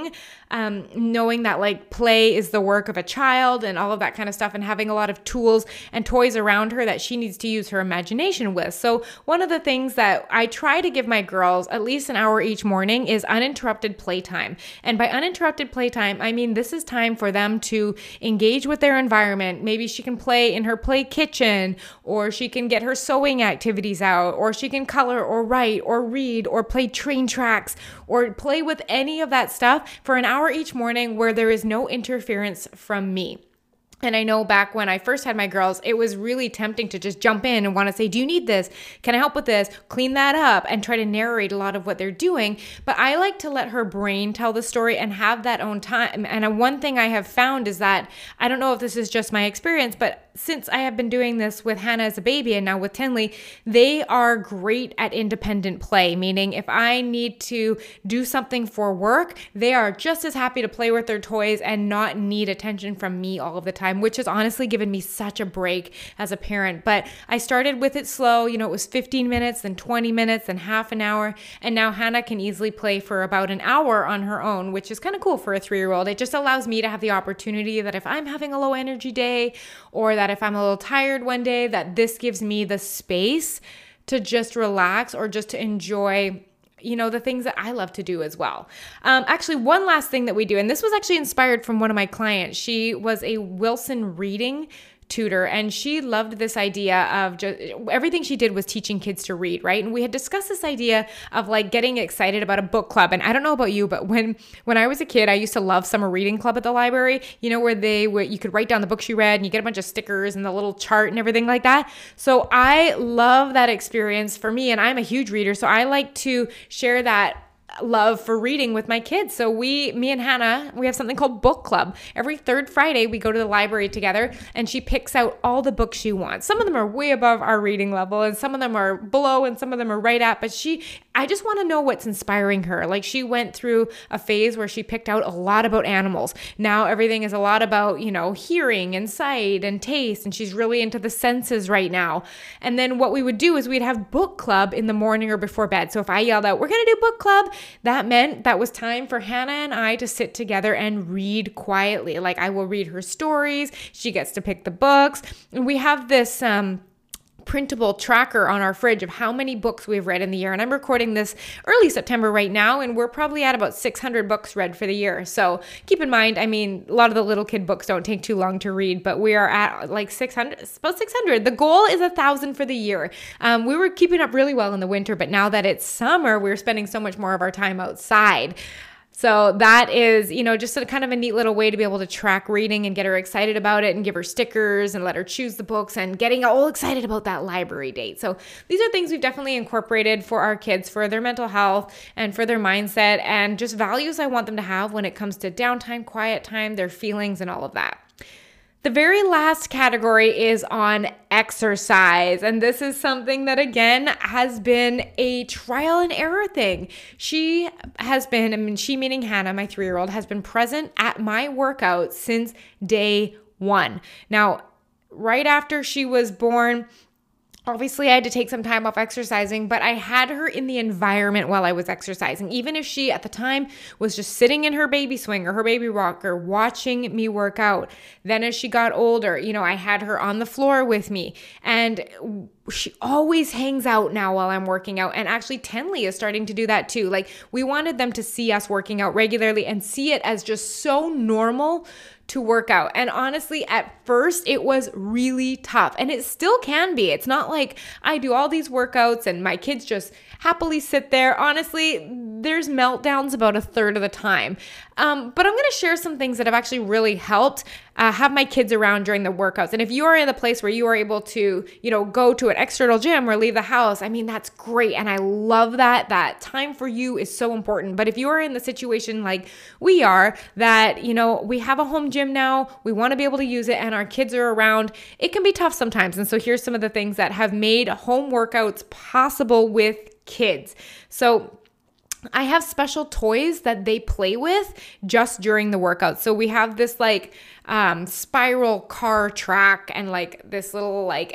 um, knowing that like play is the work of a child and all of that kind of stuff, and having a lot of tools and toys around her that she needs to use her imagination with. So one of the things that I try to give my girls at least an hour each morning is uninterrupted playtime. And by uninterrupted playtime, I mean this is time for them to engage with their environment. Maybe she can play in her play kitchen, or she can get her sewing activities out, or she can color or write or read or play train tracks or play with any of that stuff for an hour each morning where there is no interference from me. And I know back when I first had my girls, it was really tempting to just jump in and want to say, do you need this? Can I help with this? Clean that up, and try to narrate a lot of what they're doing. But I like to let her brain tell the story and have that own time. And one thing I have found is that, I don't know if this is just my experience, but since I have been doing this with Hannah as a baby and now with Tinley, they are great at independent play, meaning if I need to do something for work, they are just as happy to play with their toys and not need attention from me all of the time, which has honestly given me such a break as a parent. But I started with it slow. You know, it was fifteen minutes, then twenty minutes, then half an hour. And now Hannah can easily play for about an hour on her own, which is kind of cool for a three-year-old. It just allows me to have the opportunity that if I'm having a low energy day, or that if I'm a little tired one day, that this gives me the space to just relax or just to enjoy, you know, the things that I love to do as well. Um, actually, one last thing that we do, and this was actually inspired from one of my clients. She was a Wilson reading tutor, and she loved this idea of just everything she did was teaching kids to read, right? And we had discussed this idea of like getting excited about a book club. And I don't know about you, but when when I was a kid, I used to love summer reading club at the library, you know, where they where you could write down the books you read and you get a bunch of stickers and the little chart and everything like that. So I love that experience for me, and I'm a huge reader, so I like to share that love for reading with my kids. So we, me and Hannah, we have something called book club. Every third Friday, we go to the library together, and she picks out all the books she wants. Some of them are way above our reading level, and some of them are below, and some of them are right at, but she, I just want to know what's inspiring her. Like, she went through a phase where she picked out a lot about animals. Now everything is a lot about, you know, hearing and sight and taste, and she's really into the senses right now. And then what we would do is we'd have book club in the morning or before bed. So if I yelled out, we're going to do book club, that meant that was time for Hannah and I to sit together and read quietly. Like, I will read her stories. She gets to pick the books. And we have this um, printable tracker on our fridge of how many books we've read in the year. And I'm recording this early September right now, and we're probably at about six hundred books read for the year. So keep in mind, I mean, a lot of the little kid books don't take too long to read, but we are at like six hundred, about six hundred. The goal is a thousand for the year. Um, we were keeping up really well in the winter, but now that it's summer, we're spending so much more of our time outside. So that is, you know, just a kind of a neat little way to be able to track reading and get her excited about it and give her stickers and let her choose the books and getting all excited about that library date. So these are things we've definitely incorporated for our kids, for their mental health and for their mindset, and just values I want them to have when it comes to downtime, quiet time, their feelings, and all of that. The very last category is on exercise. And this is something that, again, has been a trial and error thing. She has been, I mean, she meaning Hannah, my three-year-old, has been present at my workout since day one. Now, right after she was born, obviously, I had to take some time off exercising, but I had her in the environment while I was exercising. Even if she, at the time, was just sitting in her baby swing or her baby rocker, watching me work out. Then as she got older, you know, I had her on the floor with me. And she always hangs out now while I'm working out. And actually, Tinley is starting to do that too. Like, we wanted them to see us working out regularly and see it as just so normal to work out. And honestly, at first it was really tough, and it still can be. It's not like I do all these workouts and my kids just happily sit there. Honestly, there's meltdowns about a third of the time. Um, but I'm going to share some things that have actually really helped uh, have my kids around during the workouts. And if you are in the place where you are able to, you know, go to an external gym or leave the house, I mean, that's great. And I love that. That time for you is so important. But if you are in the situation like we are, that, you know, we have a home gym now, we want to be able to use it, and our kids are around, it can be tough sometimes. And so here's some of the things that have made home workouts possible with kids. So I have special toys that they play with just during the workout. So we have this like um, spiral car track and like this little like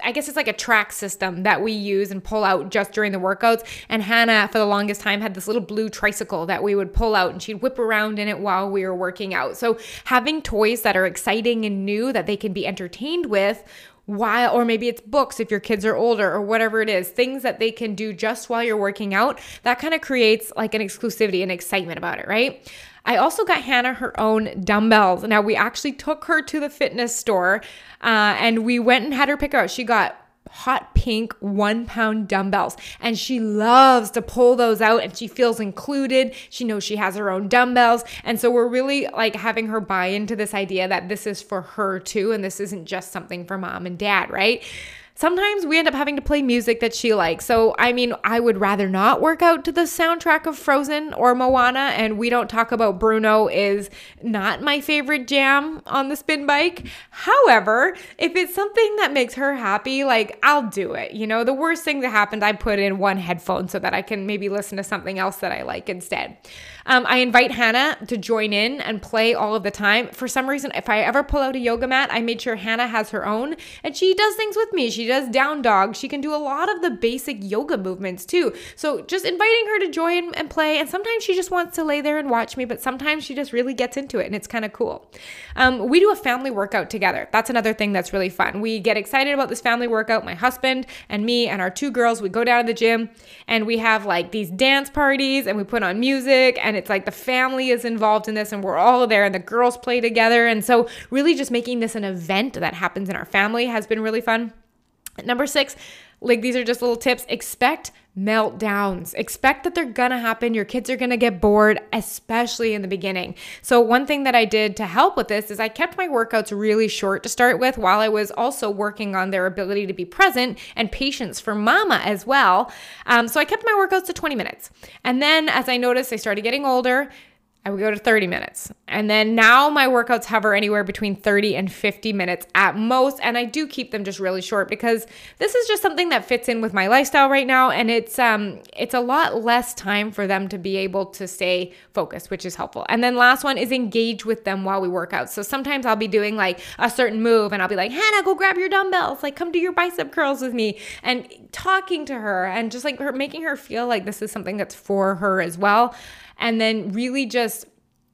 I guess it's like a track system that we use and pull out just during the workouts. And Hannah, for the longest time, had this little blue tricycle that we would pull out and she'd whip around in it while we were working out. So having toys that are exciting and new that they can be entertained with while, or maybe it's books if your kids are older or whatever it is, things that they can do just while you're working out, that kind of creates like an exclusivity and excitement about it, right? I also got Hannah her own dumbbells. Now, we actually took her to the fitness store uh, and we went and had her pick her out. She got hot pink one pound dumbbells and she loves to pull those out and she feels included. She knows she has her own dumbbells. And so we're really like having her buy into this idea that this is for her too. And this isn't just something for mom and dad, right? Sometimes we end up having to play music that she likes. So, I mean, I would rather not work out to the soundtrack of Frozen or Moana, and We Don't Talk About Bruno is not my favorite jam on the spin bike. However, if it's something that makes her happy, like, I'll do it. You know, the worst thing that happened, I put in one headphone so that I can maybe listen to something else that I like instead. Um, I invite Hannah to join in and play all of the time. For some reason, if I ever pull out a yoga mat, I made sure Hannah has her own and she does things with me. She does down dog. She can do a lot of the basic yoga movements too. So just inviting her to join and play. And sometimes she just wants to lay there and watch me, but sometimes she just really gets into it and it's kind of cool. Um, we do a family workout together. That's another thing that's really fun. We get excited about this family workout. My husband and me and our two girls, we go down to the gym and we have like these dance parties and we put on music and it's like the family is involved in this and we're all there and the girls play together. And so really just making this an event that happens in our family has been really fun. Number six, like these are just little tips. Expect meltdowns. Expect that they're gonna happen. Your kids are gonna get bored, especially in the beginning. So one thing that I did to help with this is I kept my workouts really short to start with while I was also working on their ability to be present and patience for mama as well. Um, so I kept my workouts to twenty minutes. And then as I noticed they started getting older, I would go to thirty minutes. And then now my workouts hover anywhere between thirty and fifty minutes at most. And I do keep them just really short because this is just something that fits in with my lifestyle right now. And it's um it's a lot less time for them to be able to stay focused, which is helpful. And then last one is engage with them while we work out. So sometimes I'll be doing like a certain move and I'll be like, Hannah, go grab your dumbbells. Like come do your bicep curls with me, and talking to her and just like her, making her feel like this is something that's for her as well. And then really just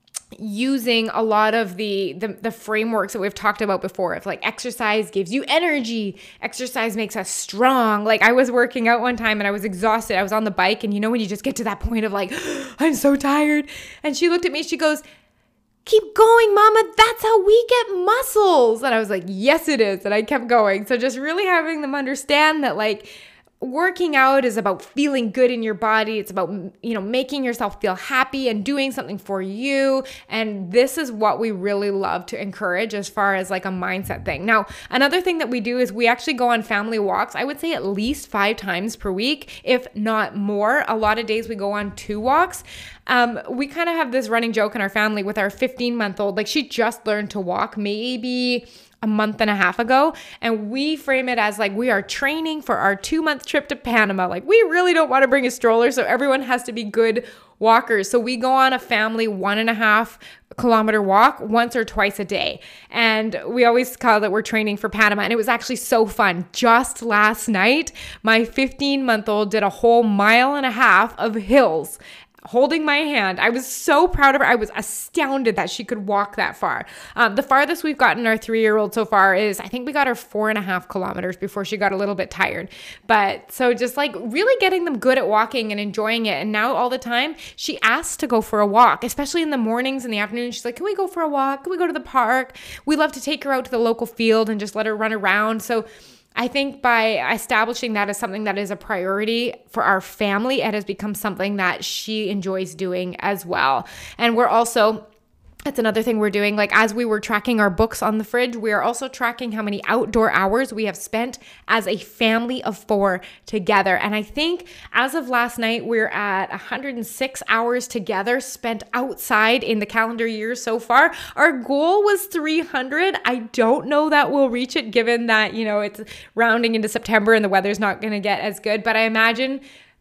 using a lot of the, the the frameworks that we've talked about before, if like exercise gives you energy, exercise makes us strong. Like I was working out one time and I was exhausted. I was on the bike and you know when you just get to that point of like, I'm so tired. And she looked at me, she goes, keep going, mama. That's how we get muscles. And I was like, yes, it is. And I kept going. So just really having them understand that like, working out is about feeling good in your body. It's about, you know, making yourself feel happy and doing something for you. And this is what we really love to encourage as far as like a mindset thing. Now, another thing that we do is we actually go on family walks. I would say at least five times per week, if not more. A lot of days we go on two walks. Um, we kind of have this running joke in our family with our fifteen month old. Like she just learned to walk maybe a month and a half ago. And we frame it as like, we are training for our two month trip to Panama. Like we really don't want to bring a stroller. So everyone has to be good walkers. So we go on a family one and a half kilometer walk once or twice a day. And we always call it we're training for Panama. And it was actually so fun. Just last night, my fifteen month old did a whole mile and a half of hills holding my hand. I was so proud of her. I was astounded that she could walk that far. Um, the farthest we've gotten our three-year-old so far is, I think we got her four and a half kilometers before she got a little bit tired. But so just like really getting them good at walking and enjoying it. And now all the time she asks to go for a walk, especially in the mornings and the afternoon. She's like, can we go for a walk? Can we go to the park? We love to take her out to the local field and just let her run around. So I think by establishing that as something that is a priority for our family, it has become something that she enjoys doing as well. And we're also, that's another thing we're doing. Like as we were tracking our books on the fridge, we are also tracking how many outdoor hours we have spent as a family of four together. And I think as of last night, we're at one hundred six hours together spent outside in the calendar year so far. Our goal was three hundred. I don't know that we'll reach it given that, you know, it's rounding into September and the weather's not going to get as good. But I imagine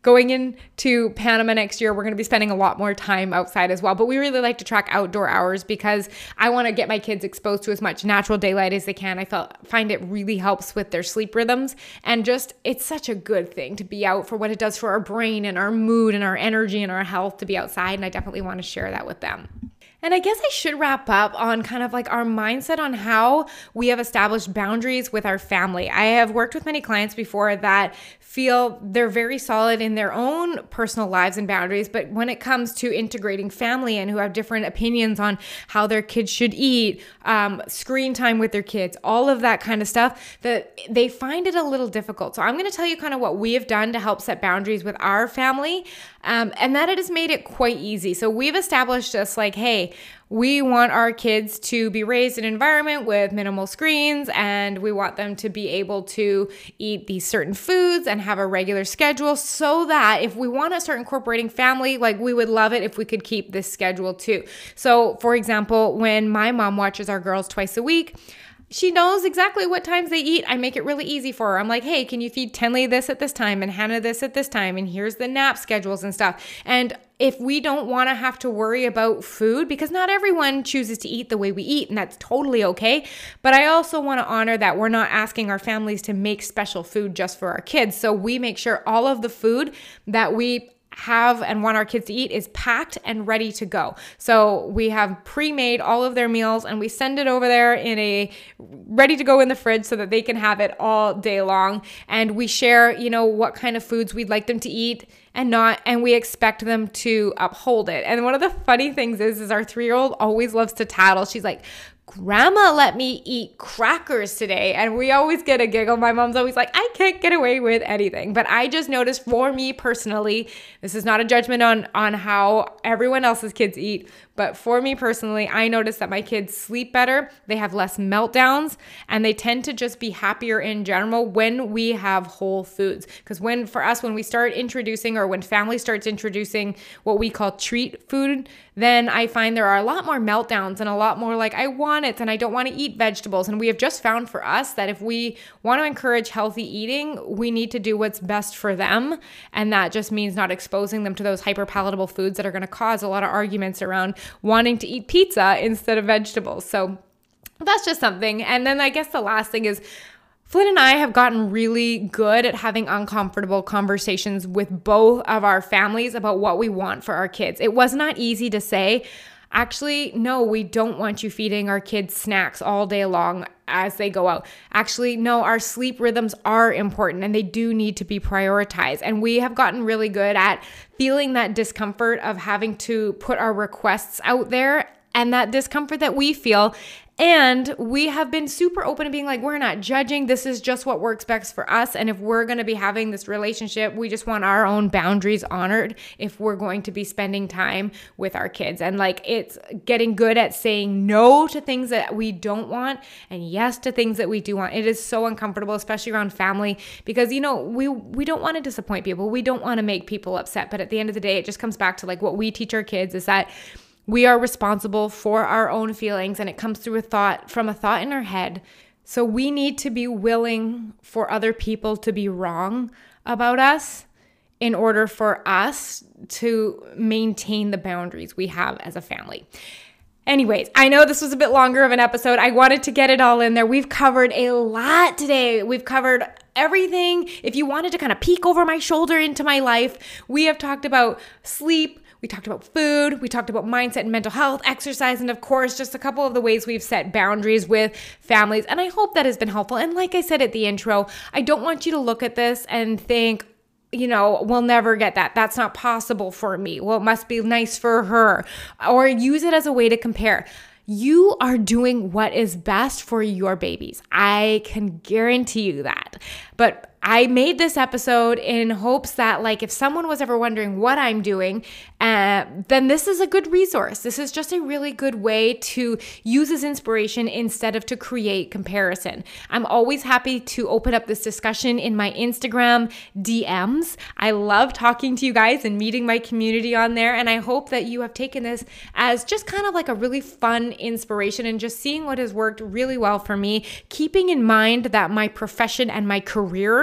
going into Panama next year, we're going to be spending a lot more time outside as well. But we really like to track outdoor hours because I want to get my kids exposed to as much natural daylight as they can. I felt, find it really helps with their sleep rhythms, and just it's such a good thing to be out for what it does for our brain and our mood and our energy and our health to be outside. And I definitely want to share that with them. And I guess I should wrap up on kind of like our mindset on how we have established boundaries with our family. I have worked with many clients before that feel they're very solid in their own personal lives and boundaries, but when it comes to integrating family and who have different opinions on how their kids should eat, um, screen time with their kids, all of that kind of stuff, that they find it a little difficult. So I'm going to tell you kind of what we have done to help set boundaries with our family, um, and that it has made it quite easy. So we've established just like, hey, we want our kids to be raised in an environment with minimal screens, and we want them to be able to eat these certain foods and have a regular schedule, so that if we want to start incorporating family, like we would love it if we could keep this schedule too. So for example, when my mom watches our girls twice a week, she knows exactly what times they eat. I make it really easy for her. I'm like, hey, can you feed Tenley this at this time and Hannah this at this time? And here's the nap schedules and stuff. And if we don't want to have to worry about food, because not everyone chooses to eat the way we eat, and that's totally okay. But I also want to honor that we're not asking our families to make special food just for our kids. So we make sure all of the food that we have and want our kids to eat is packed and ready to go. So we have pre-made all of their meals, and we send it over there in a ready to go in the fridge so that they can have it all day long. And we share, you know, what kind of foods we'd like them to eat and not, and we expect them to uphold it. And one of the funny things is, is our three-year-old always loves to tattle. She's like, Grandma let me eat crackers today. And we always get a giggle. My mom's always like, I can't get away with anything. But I just noticed, for me personally, this is not a judgment on, on how everyone else's kids eat, but for me personally, I noticed that my kids sleep better, they have less meltdowns, and they tend to just be happier in general when we have whole foods. Because when, for us, when we start introducing, or when family starts introducing what we call treat food, then I find there are a lot more meltdowns and a lot more like, I want it and I don't want to eat vegetables. And we have just found for us that if we want to encourage healthy eating, we need to do what's best for them. And that just means not exposing them to those hyperpalatable foods that are going to cause a lot of arguments around wanting to eat pizza instead of vegetables. So that's just something. And then I guess the last thing is, Flynn and I have gotten really good at having uncomfortable conversations with both of our families about what we want for our kids. It was not easy to say, actually, no, we don't want you feeding our kids snacks all day long as they go out. Actually, no, our sleep rhythms are important and they do need to be prioritized. And we have gotten really good at feeling that discomfort of having to put our requests out there, and that discomfort that we feel. And we have been super open to being like, we're not judging. This is just what works best for us. And if we're going to be having this relationship, we just want our own boundaries honored if we're going to be spending time with our kids. And like, it's getting good at saying no to things that we don't want and yes to things that we do want. It is so uncomfortable, especially around family, because, you know, we, we don't want to disappoint people. We don't want to make people upset. But at the end of the day, it just comes back to like what we teach our kids is that we are responsible for our own feelings, and it comes through a thought, from a thought in our head. So we need to be willing for other people to be wrong about us in order for us to maintain the boundaries we have as a family. Anyways, I know this was a bit longer of an episode. I wanted to get it all in there. We've covered a lot today. We've covered everything. If you wanted to kind of peek over my shoulder into my life, we have talked about sleep. We talked about food, we talked about mindset and mental health, exercise, and of course, just a couple of the ways we've set boundaries with families. And I hope that has been helpful. And like I said at the intro, I don't want you to look at this and think, you know, we'll never get that. That's not possible for me. Well, it must be nice for her. Or use it as a way to compare. You are doing what is best for your babies. I can guarantee you that. But I made this episode in hopes that, like, if someone was ever wondering what I'm doing, uh, then this is a good resource. This is just a really good way to use as inspiration instead of to create comparison. I'm always happy to open up this discussion in my Instagram D Ms. I love talking to you guys and meeting my community on there. And I hope that you have taken this as just kind of like a really fun inspiration and just seeing what has worked really well for me, keeping in mind that my profession and my career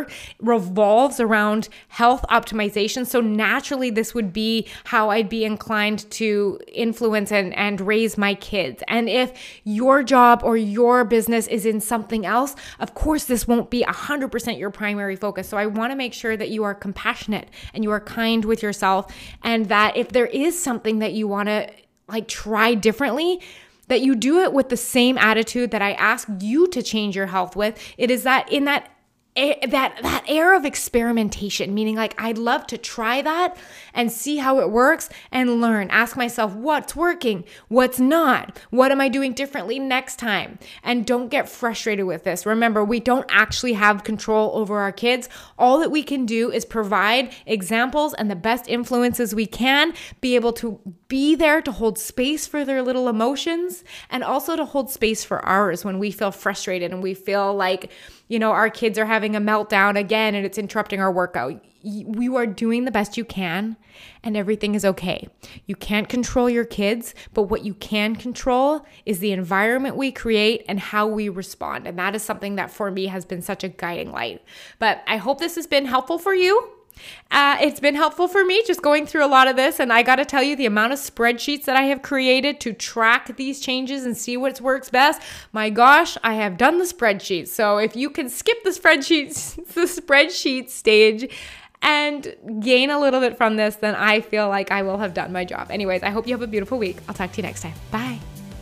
work revolves around health optimization. So naturally, this would be how I'd be inclined to influence and, and raise my kids. And if your job or your business is in something else, of course, this won't be one hundred percent your primary focus. So I want to make sure that you are compassionate and you are kind with yourself, and that if there is something that you want to like try differently, that you do it with the same attitude that I asked you to change your health with. It is that in that that that air of experimentation, meaning like I'd love to try that and see how it works and learn. Ask myself what's working, what's not, what am I doing differently next time? And don't get frustrated with this. Remember, we don't actually have control over our kids. All that we can do is provide examples and the best influences we can, be able to be there to hold space for their little emotions, and also to hold space for ours when we feel frustrated and we feel like, you know, our kids are having a meltdown again and it's interrupting our workout. You are doing the best you can and everything is okay. You can't control your kids, but what you can control is the environment we create and how we respond. And that is something that for me has been such a guiding light. But I hope this has been helpful for you. Uh, it's been helpful for me just going through a lot of this, and I got to tell you, the amount of spreadsheets that I have created to track these changes and see what works best, my gosh, I have done the spreadsheets. So if you can skip the spreadsheets, the spreadsheet stage and gain a little bit from this, then I feel like I will have done my job. Anyways, I hope you have a beautiful week. I'll talk to you next time. Bye.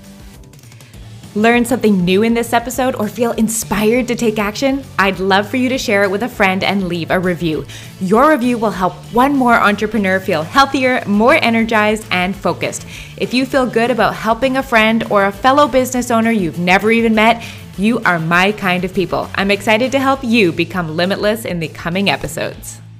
Learn something new in this episode or feel inspired to take action? I'd love for you to share it with a friend and leave a review. Your review will help one more entrepreneur feel healthier, more energized, and focused. If you feel good about helping a friend or a fellow business owner you've never even met, you are my kind of people. I'm excited to help you become limitless in the coming episodes.